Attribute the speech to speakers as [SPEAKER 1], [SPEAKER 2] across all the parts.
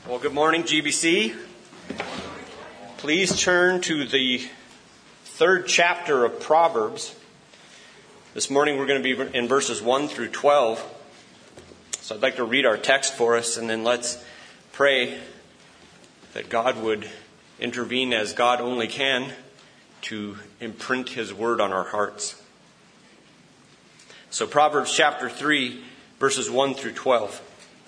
[SPEAKER 1] Well, good morning, GBC. Please turn to the third chapter of Proverbs. This morning we're going to be in verses 1 through 12. So I'd like to read our text for us, and then let's pray that God would intervene as God only can to imprint His word on our hearts. So Proverbs chapter 3, verses 1 through 12.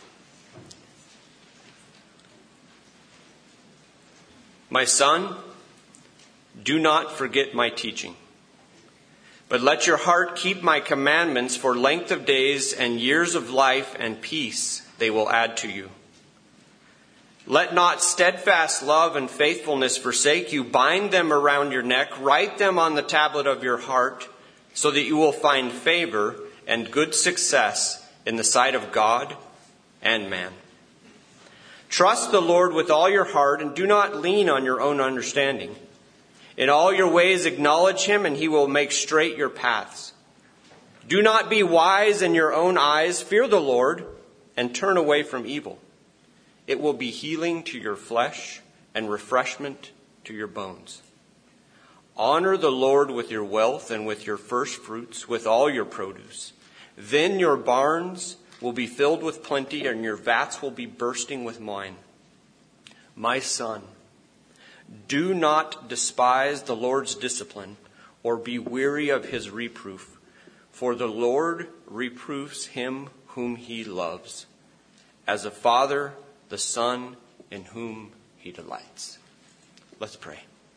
[SPEAKER 1] My son, do not forget my teaching, but let your heart keep my commandments, for length of days and years of life and peace they will add to you. Let not steadfast love and faithfulness forsake you. Bind them around your neck. Write them on the tablet of your heart, so that you will find favor and good success in the sight of God and man. Trust the Lord with all your heart and do not lean on your own understanding. In all your ways acknowledge Him, and He will make straight your paths. Do not be wise in your own eyes. Fear the Lord and turn away from evil. It will be healing to your flesh and refreshment to your bones. Honor the Lord with your wealth and with your first fruits, with all your produce. Then your barns will be filled with plenty, and your vats will be bursting with wine. My son, do not despise the Lord's discipline or be weary of His reproof, for the Lord reproofs him whom He loves, as a father the son in whom He delights. Let's pray.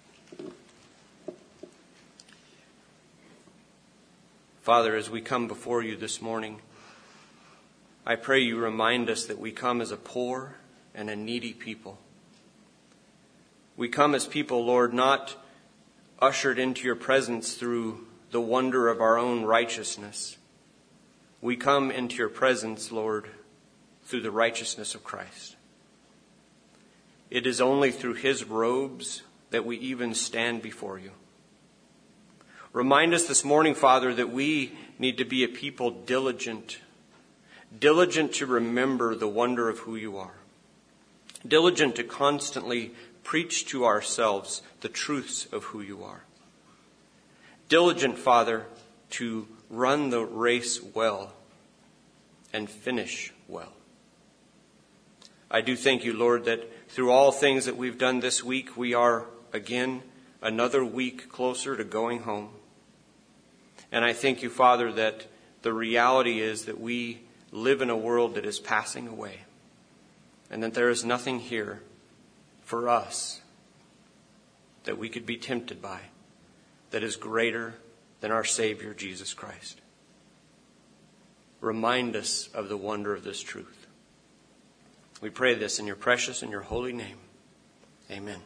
[SPEAKER 1] Father, as we come before you this morning, I pray you remind us that we come as a poor and a needy people. We come as people, Lord, not ushered into your presence through the wonder of our own righteousness. We come into your presence, Lord, through the righteousness of Christ. It is only through His robes that we even stand before you. Remind us this morning, Father, that we need to be a people diligent to remember the wonder of who you are. Diligent to constantly preach to ourselves the truths of who you are. Diligent, Father, to run the race well and finish well. I do thank you, Lord, that through all things that we've done this week, we are again another week closer to going home. And I thank you, Father, that the reality is that we live in a world that is passing away, and that there is nothing here for us that we could be tempted by that is greater than our Savior, Jesus Christ. Remind us of the wonder of this truth. We pray this in your precious and your holy name. Amen.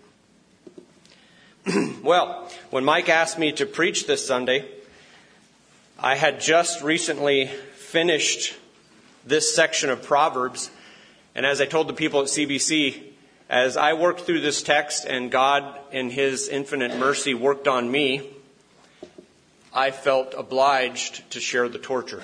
[SPEAKER 1] Well, when Mike asked me to preach this Sunday, I had just recently finished this section of Proverbs. And as I told the people at CBC, as I worked through this text and God in His infinite mercy worked on me, I felt obliged to share the torture.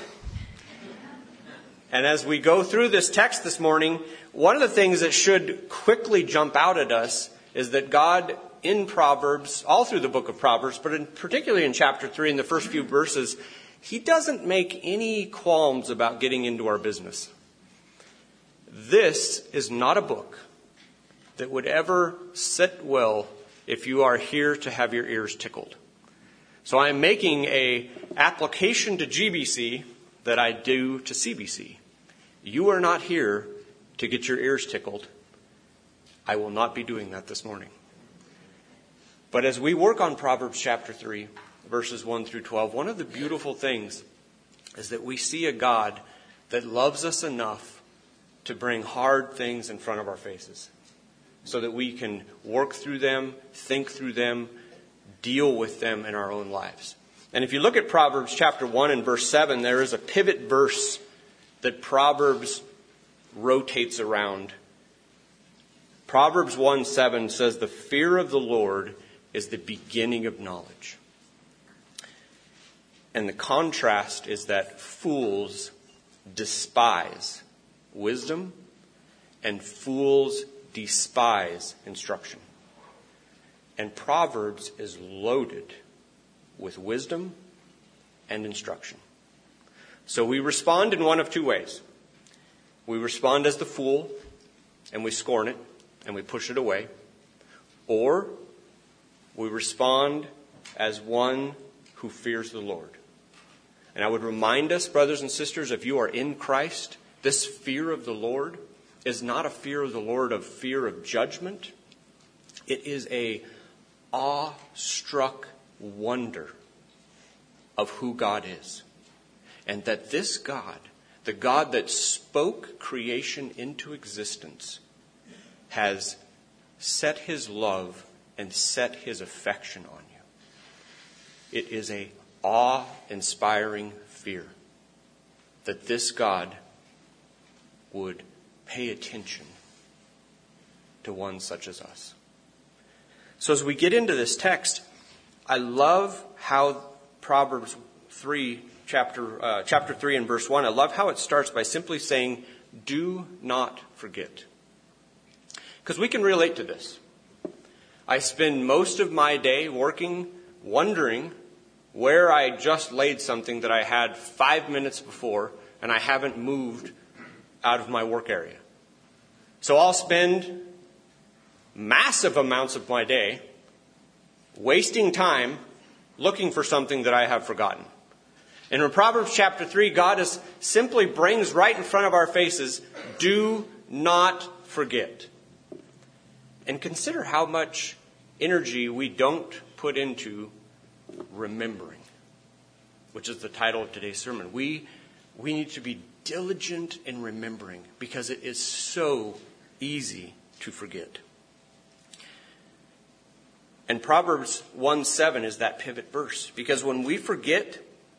[SPEAKER 1] And as we go through this text this morning, one of the things that should quickly jump out at us is that God in Proverbs, all through the book of Proverbs, but particularly in chapter 3 in the first few verses, He doesn't make any qualms about getting into our business. This is not a book that would ever sit well if you are here to have your ears tickled. So I am making an application to GBC that I do to CBC. You are not here to get your ears tickled. I will not be doing that this morning. But as we work on Proverbs chapter 3, verses 1 through 12, one of the beautiful things is that we see a God that loves us enough to bring hard things in front of our faces so that we can work through them, think through them, deal with them in our own lives. And if you look at Proverbs chapter 1 and verse 7, there is a pivot verse that Proverbs rotates around. Proverbs 1:7 says, "The fear of the Lord is the beginning of knowledge." And the contrast is that fools despise wisdom and fools despise instruction. And Proverbs is loaded with wisdom and instruction. So we respond in one of two ways. We respond as the fool, and we scorn it, and we push it away. Or we respond as one who fears the Lord. And I would remind us, brothers and sisters, if you are in Christ, this fear of the Lord is not a fear of the Lord of fear of judgment. It is a awestruck wonder of who God is. And that this God, the God that spoke creation into existence, has set his love and set his affection on you. It is a awe-inspiring fear that this God would pay attention to one such as us. So as we get into this text, I love how Proverbs 3, chapter 3 and verse 1, I love how it starts by simply saying, do not forget. Because we can relate to this. I spend most of my day working, wondering where I just laid something that I had 5 minutes before and I haven't moved out of my work area. So I'll spend massive amounts of my day wasting time looking for something that I have forgotten. And in Proverbs chapter 3, God simply brings right in front of our faces, do not forget. And consider how much energy we don't put into remembering, which is the title of today's sermon. We need to be diligent in remembering because it is so easy to forget. And Proverbs 1:7 is that pivot verse, because when we forget,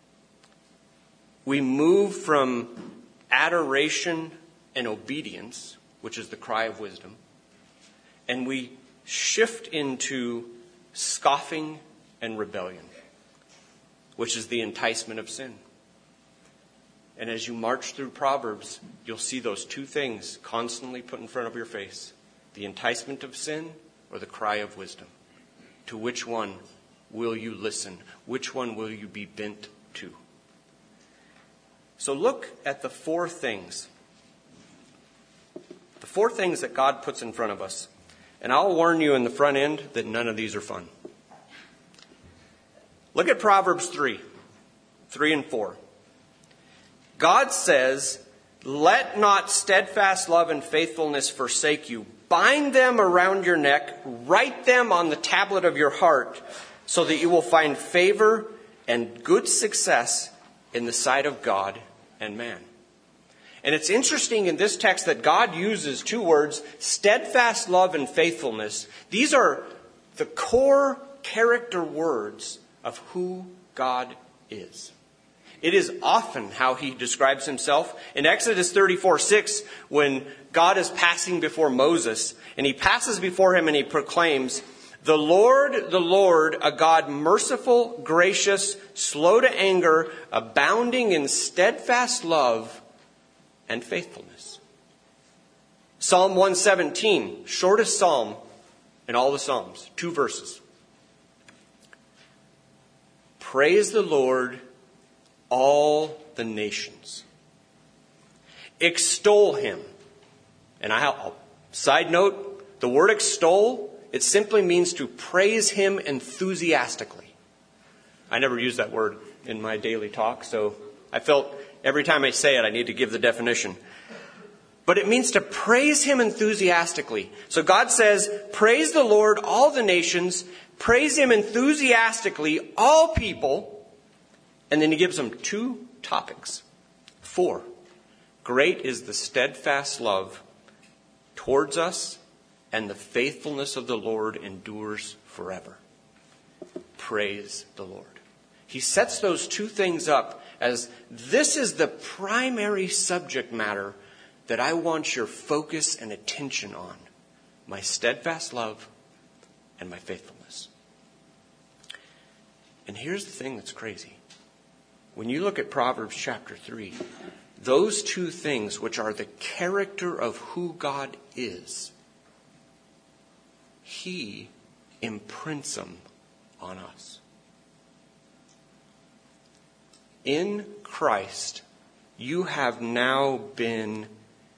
[SPEAKER 1] we move from adoration and obedience, which is the cry of wisdom, and we shift into scoffing and rebellion, which is the enticement of sin. And as you march through Proverbs, you'll see those two things constantly put in front of your face. The enticement of sin or the cry of wisdom. To which one will you listen? Which one will you be bent to? So look at the four things. The four things that God puts in front of us. And I'll warn you in the front end that none of these are fun. Look at Proverbs 3 and 4. God says, let not steadfast love and faithfulness forsake you. Bind them around your neck, write them on the tablet of your heart, so that you will find favor and good success in the sight of God and man. And it's interesting in this text that God uses two words, steadfast love and faithfulness. These are the core character words of who God is. It is often how he describes himself. In Exodus 34:6, when God is passing before Moses, and he passes before him and he proclaims, the Lord, a God merciful, gracious, slow to anger, abounding in steadfast love and faithfulness. Psalm 117, shortest psalm in all the Psalms, 2 verses. Praise the Lord, all the nations. Extol him. And side note, the word extol, it simply means to praise him enthusiastically. I never use that word in my daily talk, so I felt every time I say it, I need to give the definition. But it means to praise him enthusiastically. So God says, praise the Lord, all the nations. Praise him enthusiastically, all people. And then he gives them 2 topics. 4, great is the steadfast love towards us, and the faithfulness of the Lord endures forever. Praise the Lord. He sets those 2 things up as this is the primary subject matter that I want your focus and attention on. My steadfast love and my faithfulness. And here's the thing that's crazy. When you look at Proverbs chapter 3, those 2 things, which are the character of who God is, He imprints them on us. In Christ, you have now been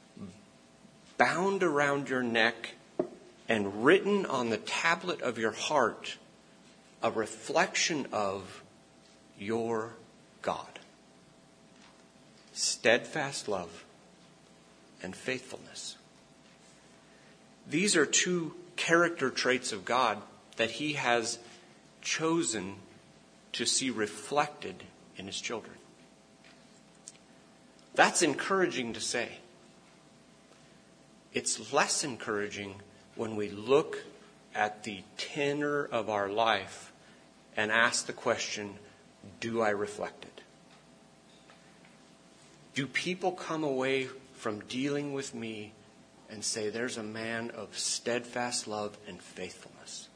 [SPEAKER 1] bound around your neck and written on the tablet of your heart a reflection of your God. Steadfast love and faithfulness. These are two character traits of God that He has chosen to see reflected in His children. That's encouraging to say. It's less encouraging when we look at the tenor of our life and ask the question, do I reflect it? Do people come away from dealing with me and say, there's a man of steadfast love and faithfulness?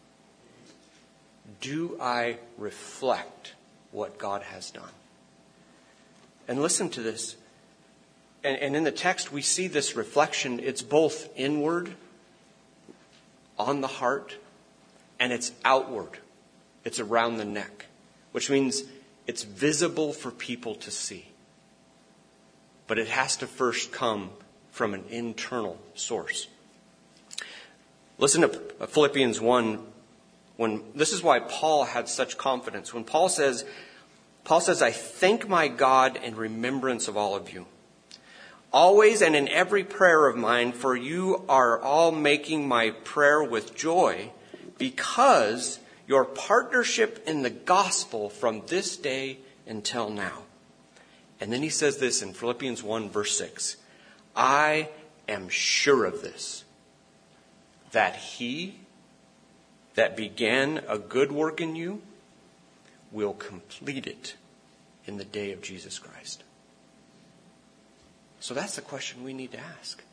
[SPEAKER 1] Do I reflect what God has done? And listen to this. And in the text, we see this reflection. It's both inward, on the heart, and it's outward. It's around the neck, which means it's visible for people to see. But it has to first come from an internal source. Listen to Philippians 1. This is why Paul had such confidence. When Paul says, I thank my God in remembrance of all of you. Always and in every prayer of mine, for you are all making my prayer with joy, because your partnership in the gospel from this day until now. And then he says this in Philippians 1 verse 6. I am sure of this, that he that began a good work in you will complete it in the day of Jesus Christ. So that's the question we need to ask.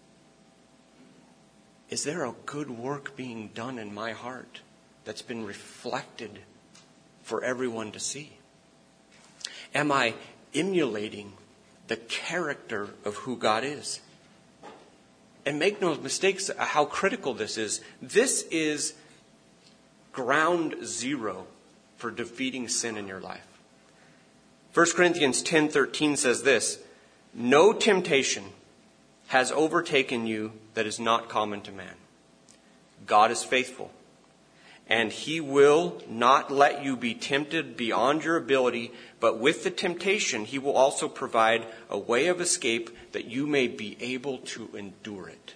[SPEAKER 1] Is there a good work being done in my heart that's been reflected for everyone to see? Am I emulating the character of who God is? And make no mistakes how critical this is. This is ground zero for defeating sin in your life. 1 Corinthians 10:13 says this, no temptation has overtaken you that is not common to man. God is faithful, and He will not let you be tempted beyond your ability, but with the temptation, He will also provide a way of escape that you may be able to endure it.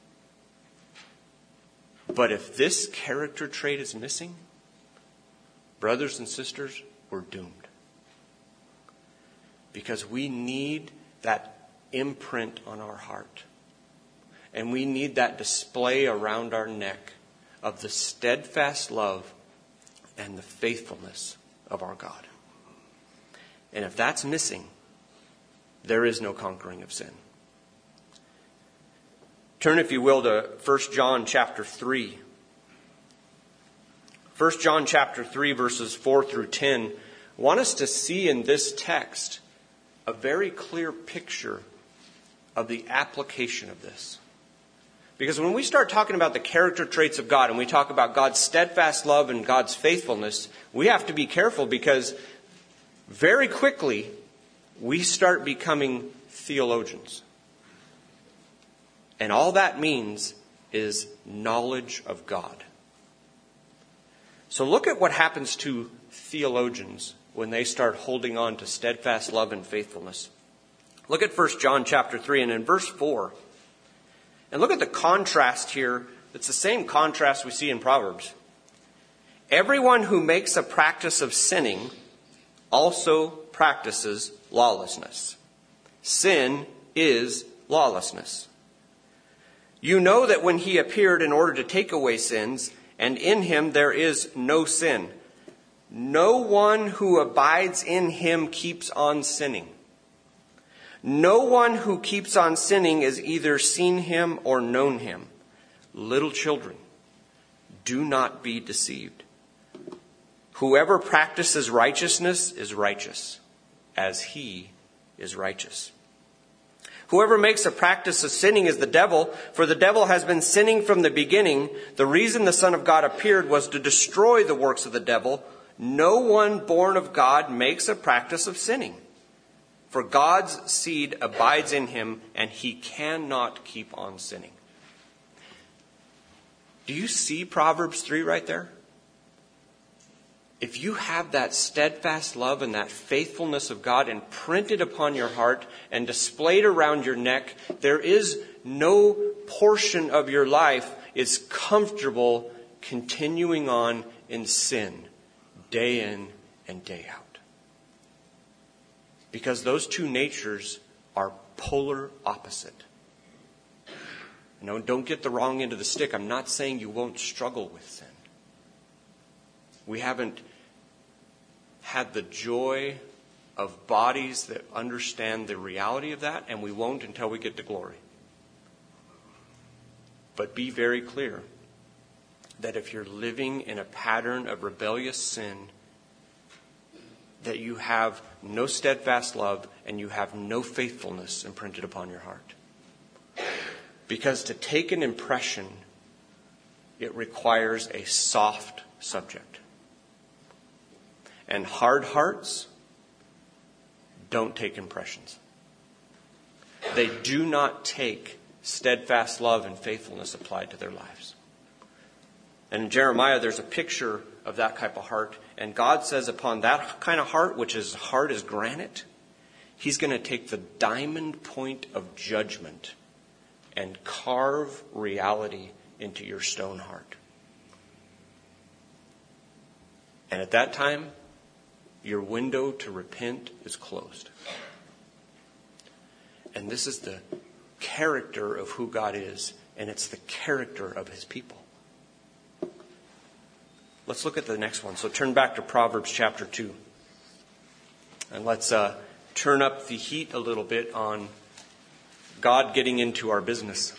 [SPEAKER 1] But if this character trait is missing, brothers and sisters, we're doomed. Because we need that imprint on our heart. And we need that display around our neck of the steadfast love and the faithfulness of our God. And if that's missing, there is no conquering of sin. Turn, if you will, to 1 John chapter 3. 1 John chapter 3, verses 4 through 10. I want us to see in this text a very clear picture of the application of this. Because when we start talking about the character traits of God and we talk about God's steadfast love and God's faithfulness, we have to be careful, because very quickly we start becoming theologians. And all that means is knowledge of God. So look at what happens to theologians when they start holding on to steadfast love and faithfulness. Look at 1 John chapter 3 and in verse 4. And look at the contrast here. It's the same contrast we see in Proverbs. Everyone who makes a practice of sinning also practices lawlessness. Sin is lawlessness. You know that when He appeared in order to take away sins, and in Him there is no sin. No one who abides in Him keeps on sinning. No one who keeps on sinning has either seen Him or known Him. Little children, do not be deceived. Whoever practices righteousness is righteous, as He is righteous. Whoever makes a practice of sinning is the devil, for the devil has been sinning from the beginning. The reason the Son of God appeared was to destroy the works of the devil. No one born of God makes a practice of sinning, for God's seed abides in him, and he cannot keep on sinning. Do you see Proverbs 3 right there? If you have that steadfast love and that faithfulness of God imprinted upon your heart and displayed around your neck, there is no portion of your life is comfortable continuing on in sin day in and day out. Because those two natures are polar opposite. No, don't get the wrong end of the stick. I'm not saying you won't struggle with sin. We haven't had the joy of bodies that understand the reality of that, and we won't until we get to glory. But be very clear that if you're living in a pattern of rebellious sin, that you have no steadfast love and you have no faithfulness imprinted upon your heart. Because to take an impression, it requires a soft subject. And hard hearts don't take impressions. They do not take steadfast love and faithfulness applied to their lives. And in Jeremiah, there's a picture of that type of heart. And God says upon that kind of heart, which is hard as granite, he's going to take the diamond point of judgment and carve reality into your stone heart. And at that time, your window to repent is closed. And this is the character of who God is, and it's the character of his people. Let's look at the next one. So turn back to Proverbs chapter 2. And let's turn up the heat a little bit on God getting into our business.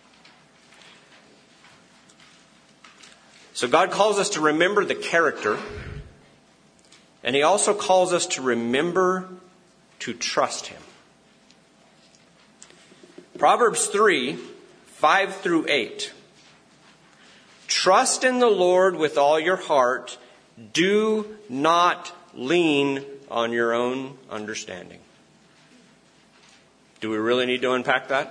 [SPEAKER 1] So God calls us to remember the character, and he also calls us to remember to trust him. Proverbs 3, 5 through 8. Trust in the Lord with all your heart. Do not lean on your own understanding. Do we really need to unpack that?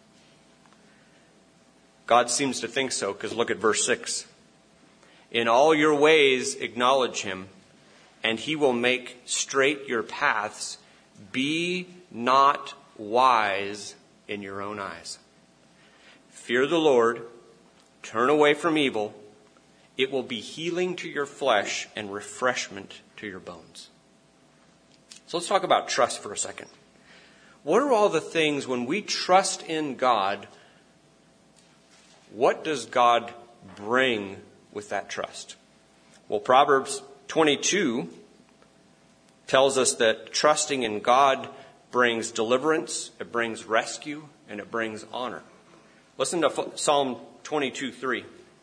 [SPEAKER 1] God seems to think so, because look at verse 6. In all your ways acknowledge him, and he will make straight your paths. Be not wise in your own eyes. Fear the Lord. Turn away from evil. It will be healing to your flesh and refreshment to your bones. So let's talk about trust for a second. What are all the things when we trust in God, what does God bring with that trust? Well, Proverbs 22 tells us that trusting in God brings deliverance, it brings rescue, and it brings honor. Listen to Psalm 22:3.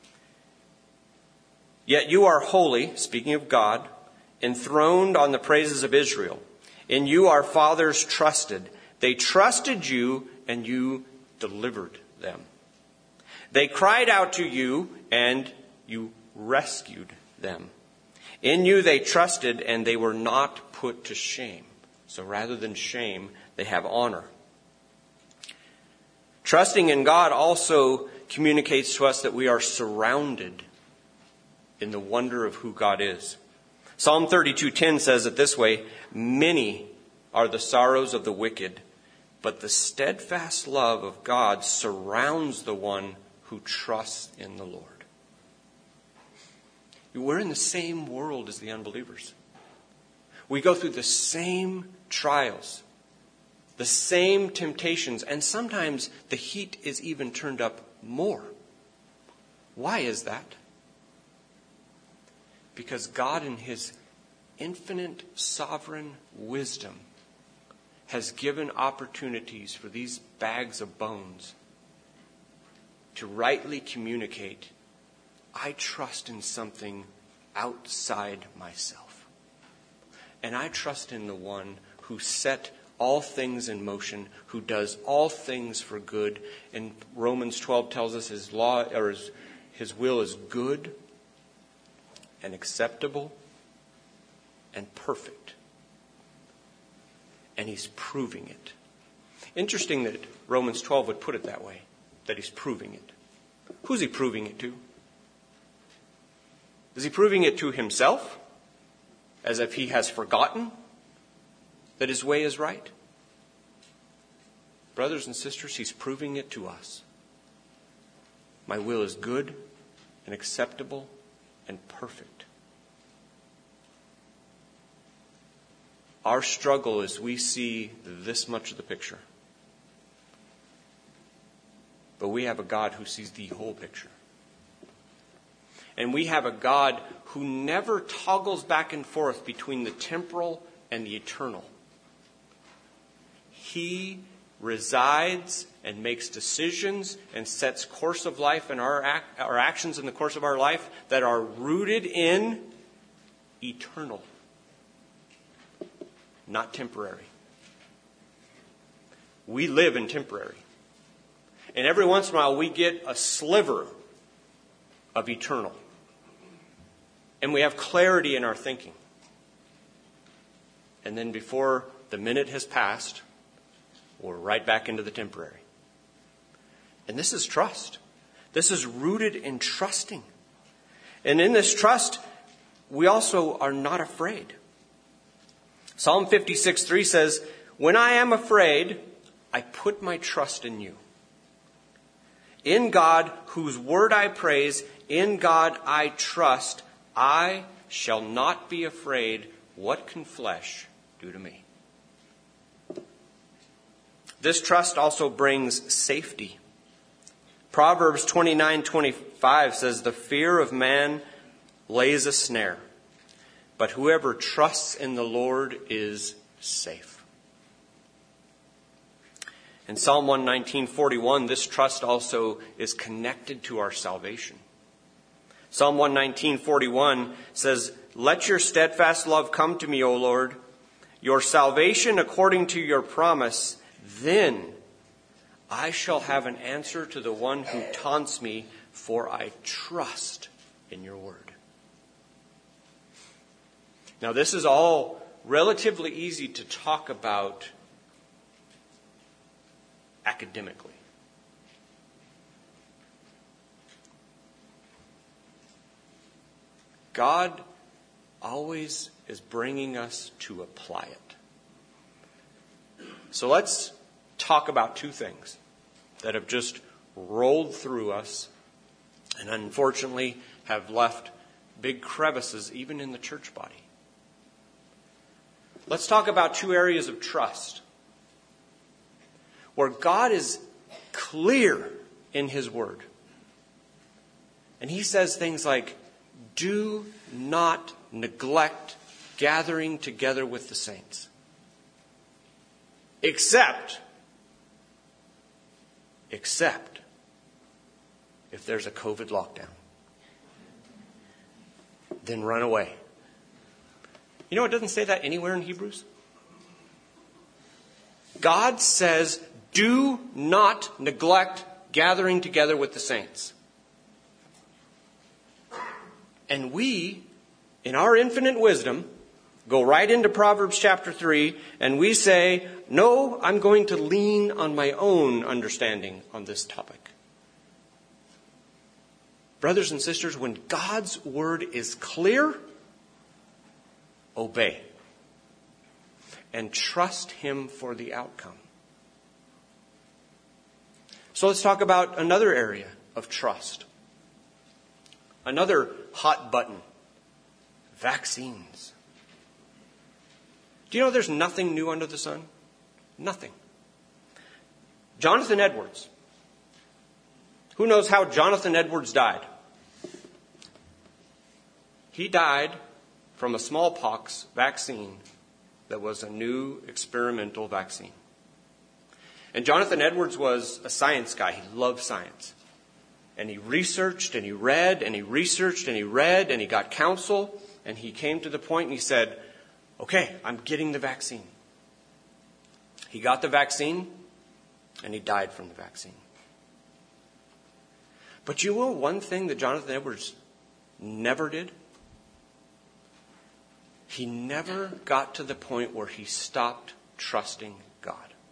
[SPEAKER 1] Yet you are holy, speaking of God, enthroned on the praises of Israel. In you our fathers trusted. They trusted you, and you delivered them. They cried out to you, and you rescued them. In you they trusted, and they were not put to shame. So rather than shame, they have honor. Trusting in God also communicates to us that we are surrounded in the wonder of who God is. Psalm 32:10 says it this way, many are the sorrows of the wicked, but the steadfast love of God surrounds the one who trusts in the Lord. We're in the same world as the unbelievers. We go through the same trials, the same temptations, and sometimes the heat is even turned up more. Why is that? Because God in his infinite sovereign wisdom has given opportunities for these bags of bones to rightly communicate, I trust in something outside myself. And I trust in the one who set all things in motion, who does all things for good. And Romans 12 tells us his law, or his will is good and acceptable and perfect. And he's proving it. Interesting that Romans 12 would put it that way, that he's proving it. Who's he proving it to? Is he proving it to himself, as if he has forgotten that his way is right? Brothers and sisters, he's proving it to us. My will is good and acceptable and perfect. Our struggle is we see this much of the picture. But we have a God who sees the whole picture. And we have a God who never toggles back and forth between the temporal and the eternal. He resides and makes decisions and sets course of life and our actions in the course of our life that are rooted in eternal, not temporary. We live in temporary. And every once in a while we get a sliver of eternal. And we have clarity in our thinking. And then before the minute has passed, we're right back into the temporary. And this is trust. This is rooted in trusting. And in this trust, we also are not afraid. Psalm 56:3 says, "When I am afraid, I put my trust in you. In God, whose word I praise, in God I trust, I shall not be afraid. What can flesh do to me?" This trust also brings safety. Proverbs 29:25 says, "The fear of man lays a snare, but whoever trusts in the Lord is safe." In Psalm 119:41, this trust also is connected to our salvation. Psalm 119:41 says, "Let your steadfast love come to me, O Lord, your salvation according to your promise. Then I shall have an answer to the one who taunts me, for I trust in your word." Now, this is all relatively easy to talk about academically. God always is bringing us to apply it. So let's talk about two things that have just rolled through us and unfortunately have left big crevices even in the church body. Let's talk about two areas of trust where God is clear in his word. And he says things like, "Do not neglect gathering together with the saints. Except if there's a COVID lockdown. Then run away." You know, it doesn't say that anywhere in Hebrews. God says, do not neglect gathering together with the saints. And we, in our infinite wisdom, go right into Proverbs chapter 3, and we say, no, I'm going to lean on my own understanding on this topic. Brothers and sisters, when God's word is clear, obey. And trust him for the outcome. So let's talk about another area of trust. Another hot button. Vaccines. Do you know there's nothing new under the sun? Nothing. Jonathan Edwards. Who knows how Jonathan Edwards died? He died from a smallpox vaccine that was a new experimental vaccine. And Jonathan Edwards was a science guy. He loved science. And he researched and he read and he researched and he read and he got counsel. And he came to the point and he said, okay, I'm getting the vaccine. He got the vaccine, and he died from the vaccine. But you know one thing that Jonathan Edwards never did? He never got to the point where he stopped trusting God.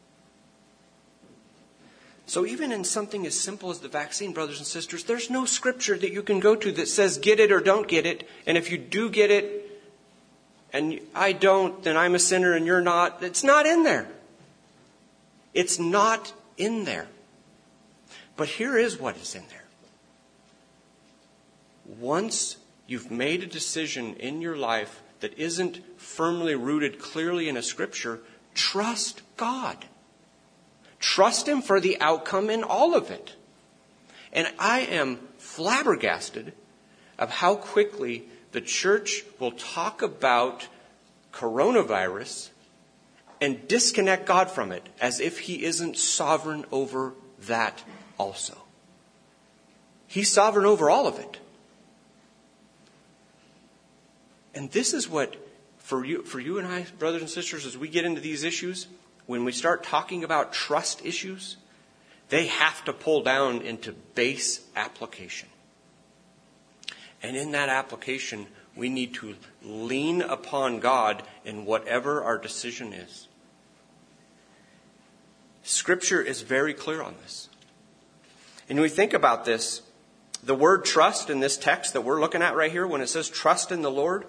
[SPEAKER 1] So even in something as simple as the vaccine, brothers and sisters, there's no scripture that you can go to that says get it or don't get it. And if you do get it and I don't, then I'm a sinner and you're not. It's not in there. It's not in there. But here is what is in there. Once you've made a decision in your life that isn't firmly rooted clearly in a scripture, trust God. Trust Him for the outcome in all of it. And I am flabbergasted of how quickly the church will talk about coronavirus and disconnect God from it as if He isn't sovereign over that also. He's sovereign over all of it. And this is what, for you and I, brothers and sisters, as we get into these issues, when we start talking about trust issues, they have to pull down into base application. And in that application, we need to lean upon God in whatever our decision is. Scripture is very clear on this. And when we think about this, the word trust in this text that we're looking at right here, when it says trust in the Lord,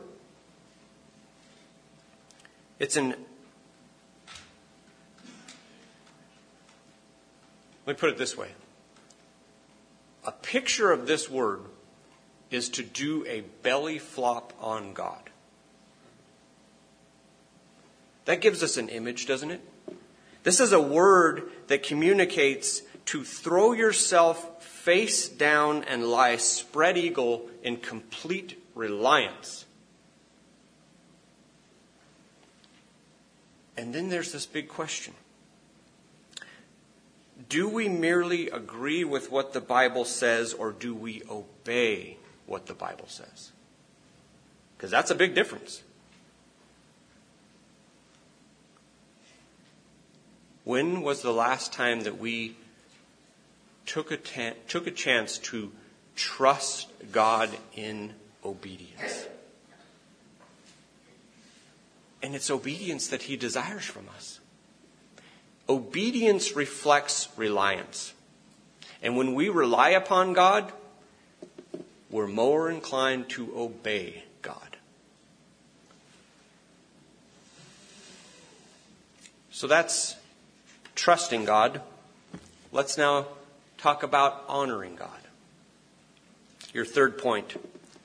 [SPEAKER 1] let me put it this way. A picture of this word is to do a belly flop on God. That gives us an image, doesn't it? This is a word that communicates to throw yourself face down and lie spread eagle in complete reliance. And then there's this big question. Do we merely agree with what the Bible says, or do we obey what the Bible says? Because that's a big difference. When was the last time that we took a chance to trust God in obedience? And it's obedience that He desires from us. Obedience reflects reliance. And when we rely upon God, we're more inclined to obey God. So that's trusting God. Let's now talk about honoring God. Your third point.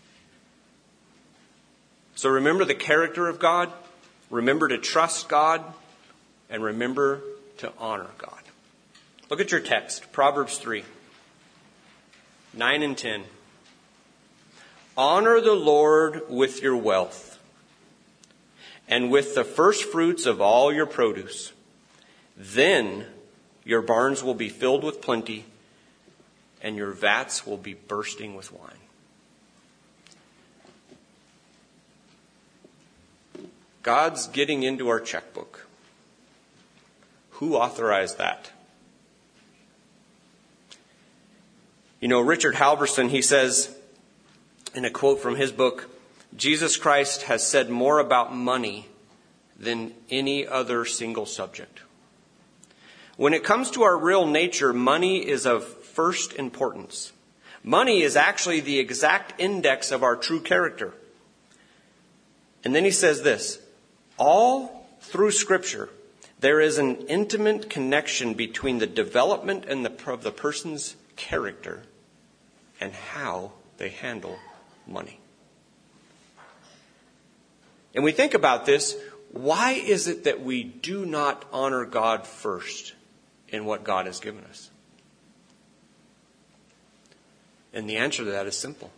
[SPEAKER 1] So remember the character of God. Remember to trust God. And remember to honor God. Look at your text, Proverbs 3, 9 and 10. Honor the Lord with your wealth, and with the first fruits of all your produce. Then your barns will be filled with plenty, and your vats will be bursting with wine. God's getting into our checkbook. Who authorized that? You know, Richard Halverson, he says in a quote from his book, Jesus Christ has said more about money than any other single subject. When it comes to our real nature, money is of first importance. Money is actually the exact index of our true character. And then he says this, all through Scripture, there is an intimate connection between the development of the person's character and how they handle money. And we think about this, why is it that we do not honor God first in what God has given us? And the answer to that is simple.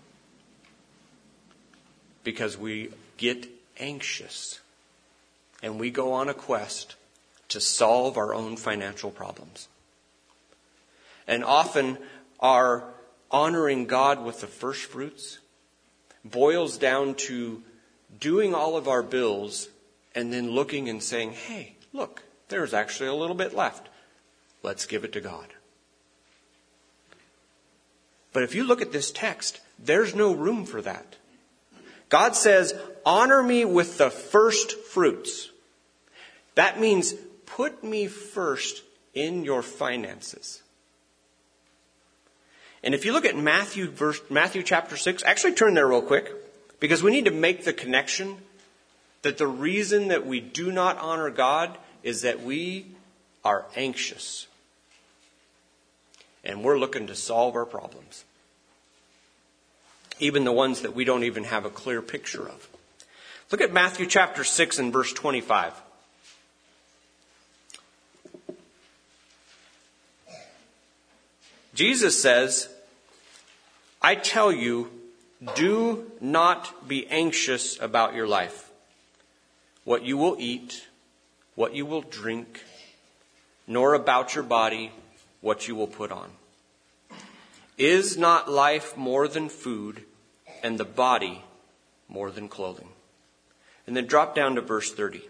[SPEAKER 1] Because we get anxious and we go on a quest to solve our own financial problems. And often our honoring God with the first fruits boils down to doing all of our bills and then looking and saying, hey, look, there's actually a little bit left. Let's give it to God. But if you look at this text, there's no room for that. God says, honor me with the first fruits. That means put me first in your finances. And if you look at Matthew chapter 6, actually turn there real quick, because we need to make the connection that the reason that we do not honor God is that we are anxious. And we're looking to solve our problems. Even the ones that we don't even have a clear picture of. Look at Matthew chapter 6 and verse 25. Jesus says, I tell you, do not be anxious about your life, what you will eat, what you will drink, nor about your body, what you will put on. Is not life more than food, and the body more than clothing? And then drop down to verse 30.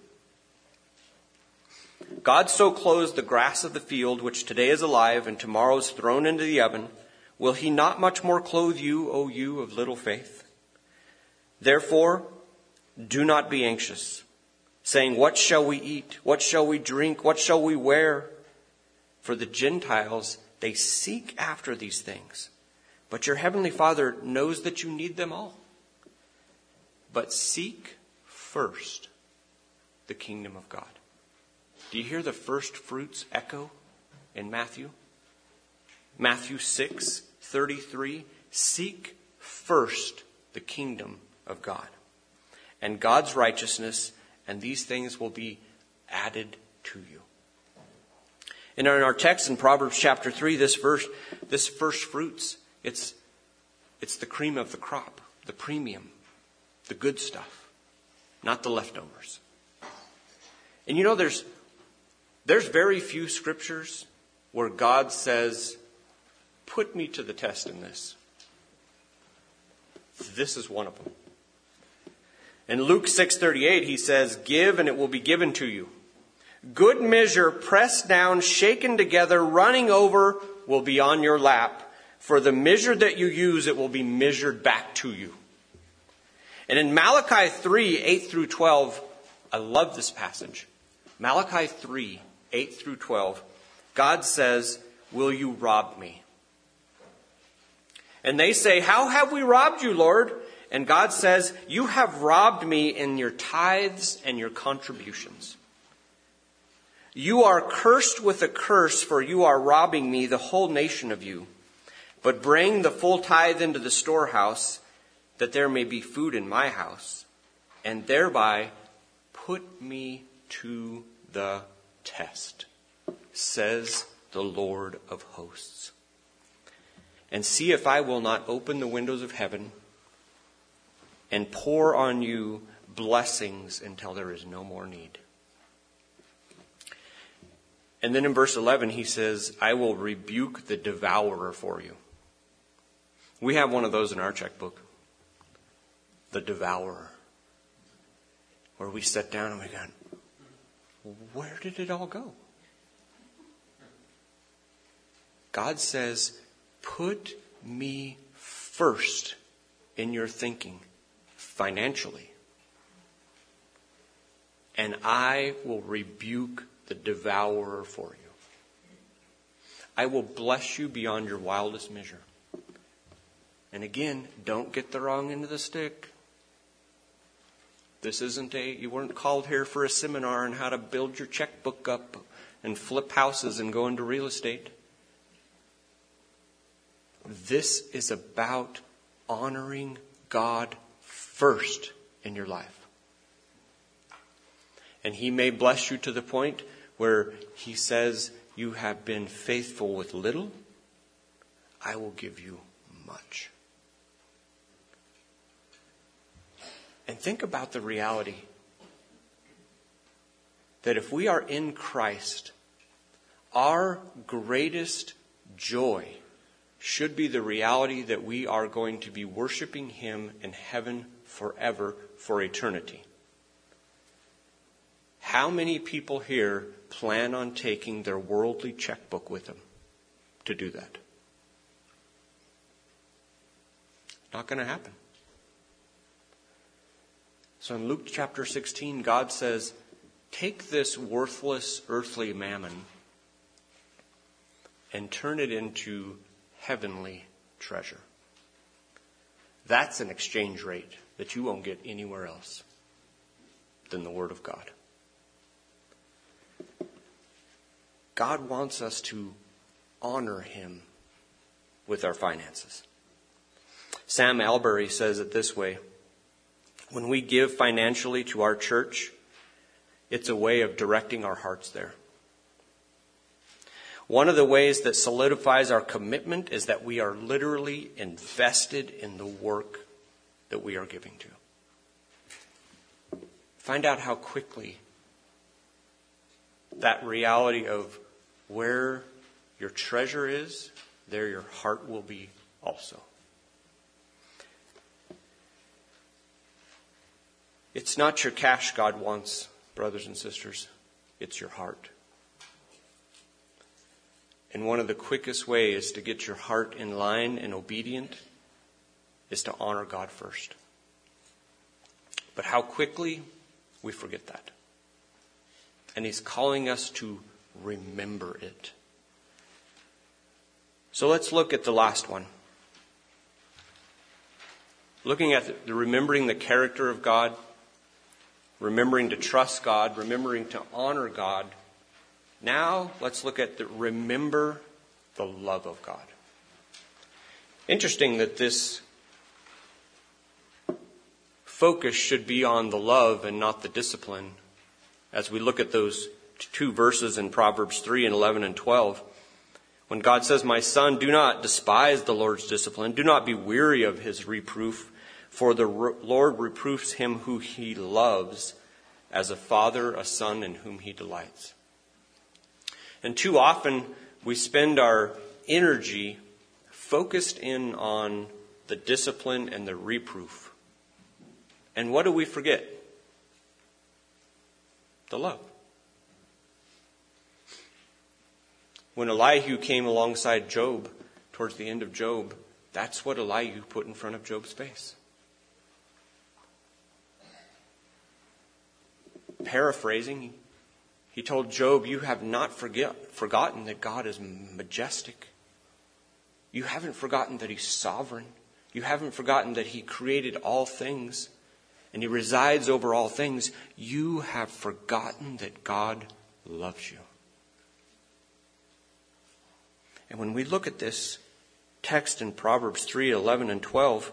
[SPEAKER 1] God so clothes the grass of the field, which today is alive and tomorrow is thrown into the oven. Will he not much more clothe you, O you of little faith? Therefore, do not be anxious, saying, what shall we eat? What shall we drink? What shall we wear? For the Gentiles, they seek after these things. But your heavenly Father knows that you need them all. But seek first the kingdom of God. Do you hear the first fruits echo in Matthew? Matthew 6:33. Seek first the kingdom of God and God's righteousness, and these things will be added to you. And in our text in Proverbs chapter 3, this first fruits, it's the cream of the crop, the premium, the good stuff, not the leftovers. And you know, there's very few scriptures where God says, put me to the test in this. This is one of them. In Luke 6:38, he says, give and it will be given to you. Good measure, pressed down, shaken together, running over, will be on your lap. For the measure that you use, it will be measured back to you. And in Malachi 3:8 through 12, I love this passage. Malachi 3:8 through 12, God says, will you rob me? And they say, how have we robbed you, Lord? And God says, you have robbed me in your tithes and your contributions. You are cursed with a curse, for you are robbing me, the whole nation of you. But bring the full tithe into the storehouse, that there may be food in my house, and thereby put me to the test, says the Lord of hosts. And see if I will not open the windows of heaven and pour on you blessings until there is no more need. And then in verse 11 he says, I will rebuke the devourer for you. We have one of those in our checkbook. The devourer. Where we sit down and we go, where did it all go? God says, put me first in your thinking financially. And I will rebuke the devourer for you. I will bless you beyond your wildest measure. And again, don't get the wrong end of the stick. This isn't you weren't called here for a seminar on how to build your checkbook up and flip houses and go into real estate. This is about honoring God first in your life. And he may bless you to the point where he says, you have been faithful with little, I will give you much. And think about the reality that if we are in Christ, our greatest joy should be the reality that we are going to be worshiping him in heaven forever, for eternity. How many people here plan on taking their worldly checkbook with them to do that? Not going to happen. So in Luke chapter 16, God says, take this worthless earthly mammon and turn it into heavenly treasure. That's an exchange rate that you won't get anywhere else than the Word of God. God wants us to honor Him with our finances. Sam Albury says it this way: when we give financially to our church, it's a way of directing our hearts there. One of the ways that solidifies our commitment is that we are literally invested in the work that we are giving to. Find out how quickly that reality of where your treasure is, there your heart will be also. It's not your cash God wants, brothers and sisters. It's your heart. And one of the quickest ways to get your heart in line and obedient is to honor God first. But how quickly we forget that. And He's calling us to remember it. So let's look at the last one. Looking at the remembering the character of God, remembering to trust God, remembering to honor God. Now, let's look at remember the love of God. Interesting that this focus should be on the love and not the discipline. As we look at those two verses in Proverbs 3 and 11 and 12, when God says, my son, do not despise the Lord's discipline. Do not be weary of His reproof, for the Lord reproofs him who He loves, as a father, a son in whom He delights. And too often we spend our energy focused in on the discipline and the reproof. And what do we forget? The love. When Elihu came alongside Job, towards the end of Job, that's what Elihu put in front of Job's face. Paraphrasing, he told Job, you have not forgotten that God is majestic. You haven't forgotten that He's sovereign. You haven't forgotten that He created all things and He resides over all things. You have forgotten that God loves you. And when we look at this text in Proverbs 3, 11 and 12,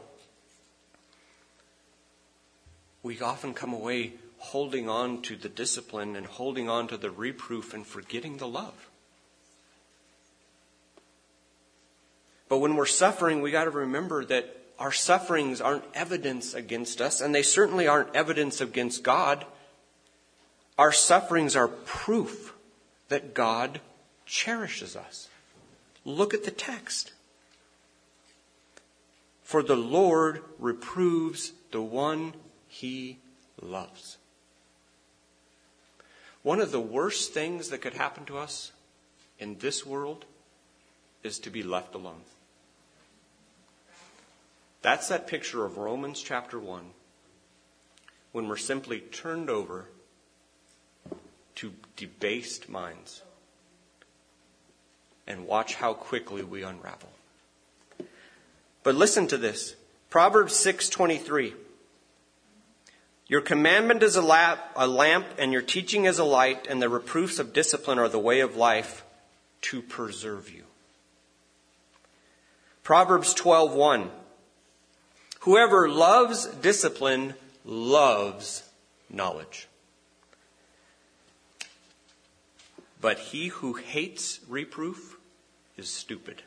[SPEAKER 1] we often come away holding on to the discipline and holding on to the reproof and forgetting the love. But when we're suffering, we got to remember that our sufferings aren't evidence against us, and they certainly aren't evidence against God. Our sufferings are proof that God cherishes us. Look at the text. For the Lord reproves the one He loves. One of the worst things that could happen to us in this world is to be left alone. That's that picture of Romans chapter 1, when we're simply turned over to debased minds. And watch how quickly we unravel. But listen to this. Proverbs 6:23. Your commandment is a lamp, and your teaching is a light, and the reproofs of discipline are the way of life to preserve you. Proverbs 12:1. Whoever loves discipline loves knowledge. But he who hates reproof is stupid.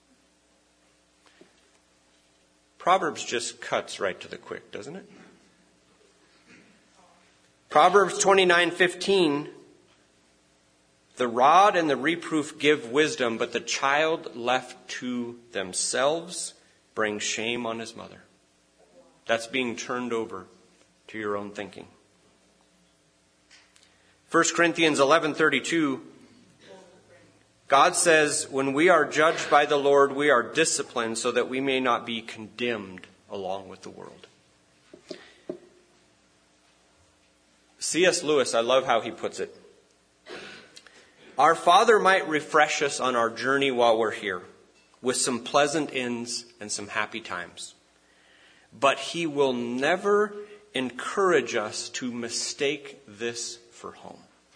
[SPEAKER 1] Proverbs just cuts right to the quick, doesn't it? Proverbs 29:15, the rod and the reproof give wisdom, but the child left to themselves brings shame on his mother. That's being turned over to your own thinking. 1 Corinthians 11:32, God says, when we are judged by the Lord, we are disciplined so that we may not be condemned along with the world. C.S. Lewis, I love how he puts it. Our Father might refresh us on our journey while we're here with some pleasant ends and some happy times. But He will never encourage us to mistake this for home.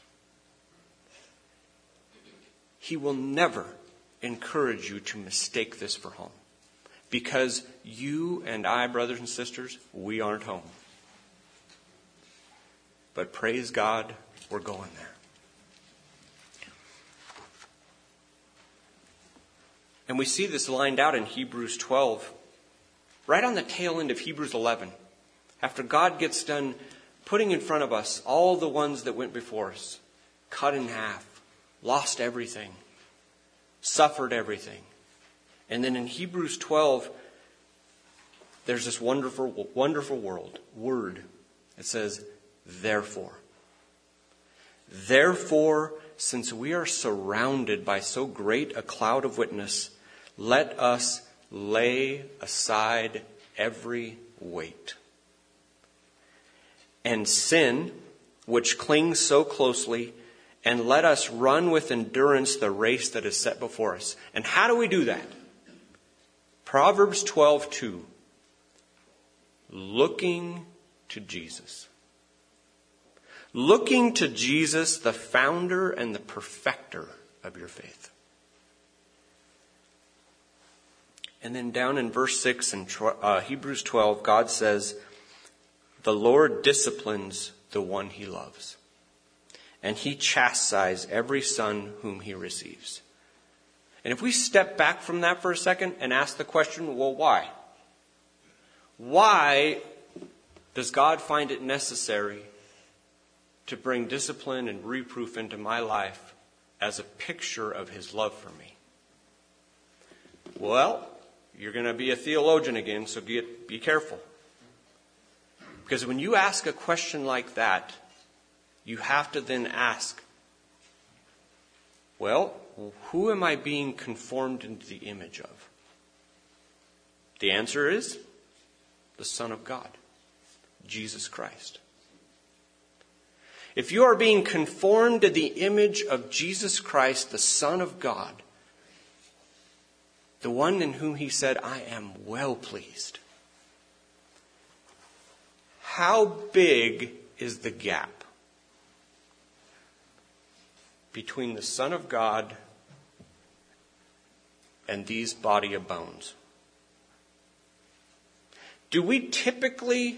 [SPEAKER 1] He will never encourage you to mistake this for home. Because you and I, brothers and sisters, we aren't home. But praise God, we're going there. And we see this lined out in Hebrews 12, right on the tail end of Hebrews 11. After God gets done putting in front of us all the ones that went before us, cut in half, lost everything, suffered everything. And then in Hebrews 12, there's this wonderful word. It says, therefore. Therefore, since we are surrounded by so great a cloud of witness, let us lay aside every weight and sin which clings so closely, and let us run with endurance the race that is set before us. And how do we do that? Proverbs 12:2. Looking to Jesus. Looking to Jesus, the founder and the perfecter of your faith. And then down in verse 6 in Hebrews 12, God says, the Lord disciplines the one He loves, and He chastises every son whom He receives. And if we step back from that for a second and ask the question, well, why? Why does God find it necessary to bring discipline and reproof into my life as a picture of His love for me? Well, you're going to be a theologian again, so be careful. Because when you ask a question like that, you have to then ask, well, who am I being conformed into the image of? The answer is the Son of God, Jesus Christ. If you are being conformed to the image of Jesus Christ, the Son of God, the one in whom He said, I am well pleased. How big is the gap between the Son of God and these body of bones? Do we typically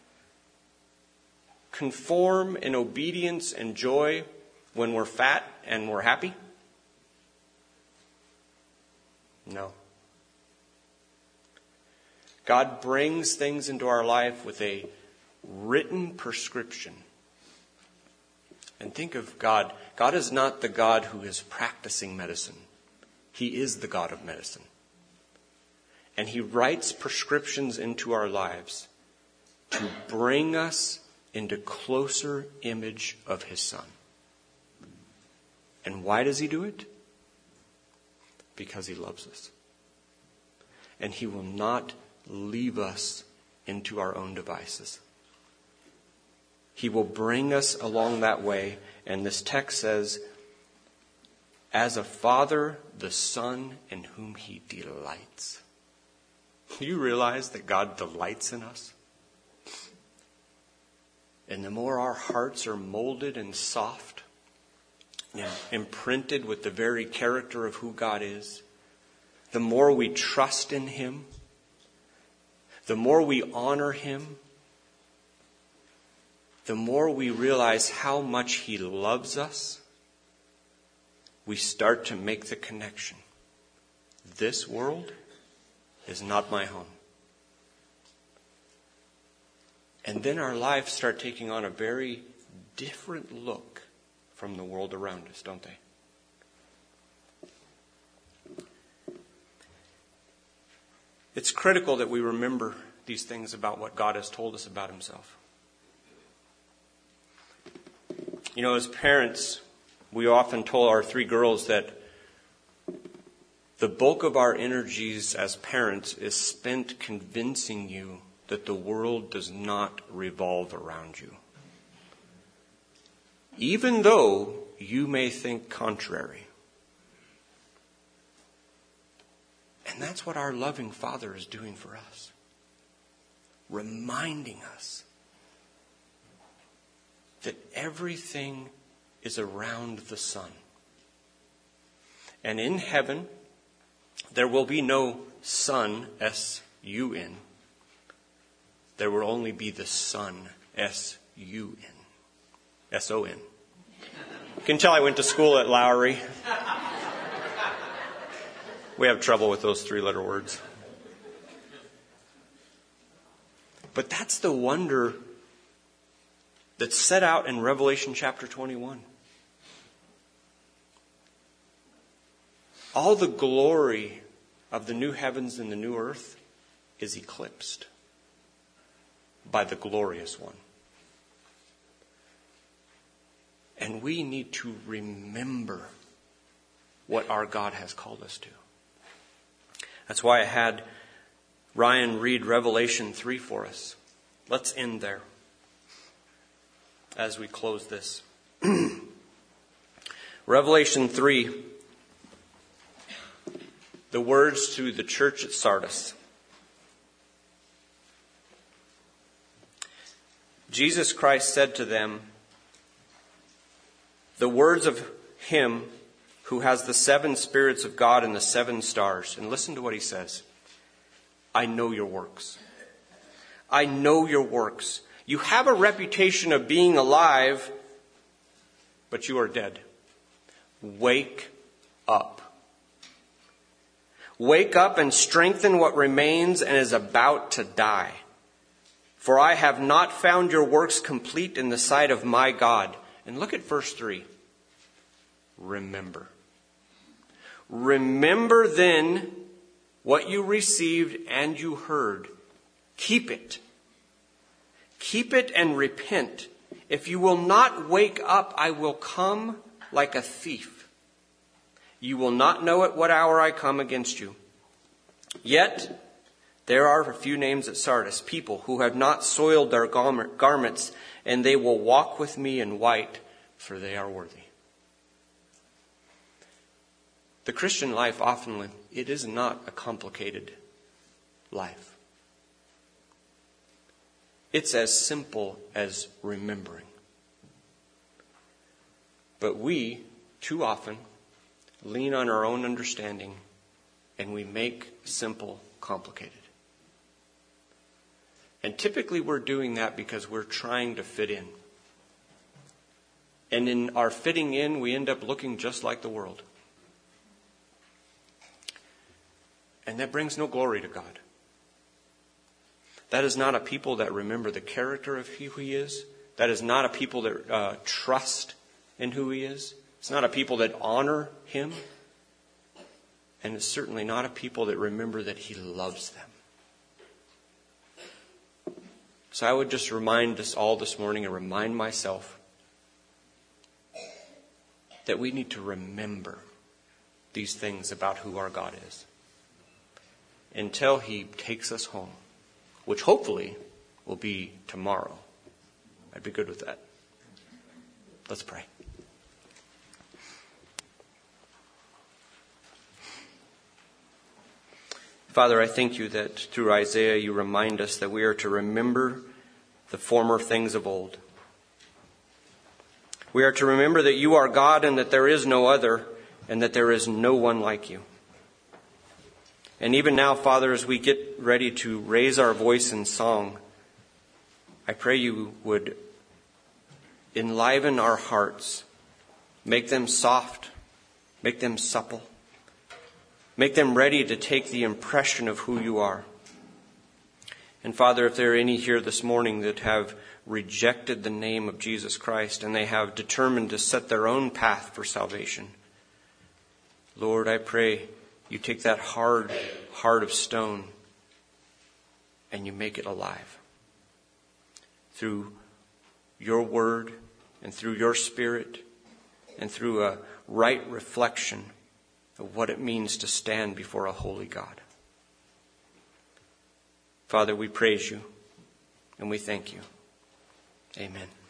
[SPEAKER 1] conform in obedience and joy when we're fat and we're happy? No. God brings things into our life with a written prescription. And think of God. God is not the God who is practicing medicine. He is the God of medicine. And He writes prescriptions into our lives to bring us into closer image of His Son. And why does He do it? Because He loves us. And He will not leave us into our own devices. He will bring us along that way. And this text says, as a father, the Son in whom He delights. Do you realize that God delights in us? And the more our hearts are molded and soft, and imprinted with the very character of who God is, the more we trust in Him, the more we honor Him, the more we realize how much He loves us, we start to make the connection. This world is not my home. And then our lives start taking on a very different look from the world around us, don't they? It's critical that we remember these things about what God has told us about Himself. You know, as parents, we often told our 3 girls that the bulk of our energies as parents is spent convincing you that the world does not revolve around you, even though you may think contrary. And that's what our loving Father is doing for us, reminding us that everything is around the sun. And in heaven, there will be no sun, S-U-N. There will only be the sun, S-U-N. S-O-N. You can tell I went to school at Lowry. We have trouble with those 3-letter words. But that's the wonder that's set out in Revelation chapter 21. All the glory of the new heavens and the new earth is eclipsed by the glorious one. And we need to remember what our God has called us to. That's why I had Ryan read Revelation 3 for us. Let's end there as we close this. Revelation 3, the words to the church at Sardis. Jesus Christ said to them, the words of him who has the 7 spirits of God and the 7 stars. And listen to what he says. I know your works. I know your works. You have a reputation of being alive, but you are dead. Wake up. Wake up and strengthen what remains and is about to die. For I have not found your works complete in the sight of my God. And look at verse 3. Remember. Remember then what you received and you heard. Keep it. Keep it and repent. If you will not wake up, I will come like a thief. You will not know at what hour I come against you. Yet there are a few names at Sardis, people who have not soiled their garments, and they will walk with me in white, for they are worthy. The Christian life often, it is not a complicated life. It's as simple as remembering. But we, too often, lean on our own understanding and we make simple complicated. And typically we're doing that because we're trying to fit in. And in our fitting in, we end up looking just like the world. And that brings no glory to God. That is not a people that remember the character of who he is. That is not a people that trust in who he is. It's not a people that honor him. And it's certainly not a people that remember that he loves them. So I would just remind us all this morning and remind myself that we need to remember these things about who our God is until he takes us home, which hopefully will be tomorrow. I'd be good with that. Let's pray. Father, I thank you that through Isaiah you remind us that we are to remember the former things of old. We are to remember that you are God and that there is no other and that there is no one like you. And even now, Father, as we get ready to raise our voice in song, I pray you would enliven our hearts, make them soft, make them supple, make them ready to take the impression of who you are. And Father, if there are any here this morning that have rejected the name of Jesus Christ and they have determined to set their own path for salvation, Lord, I pray you take that hard heart of stone and you make it alive through your word and through your Spirit and through a right reflection of what it means to stand before a holy God. Father, we praise you and we thank you. Amen.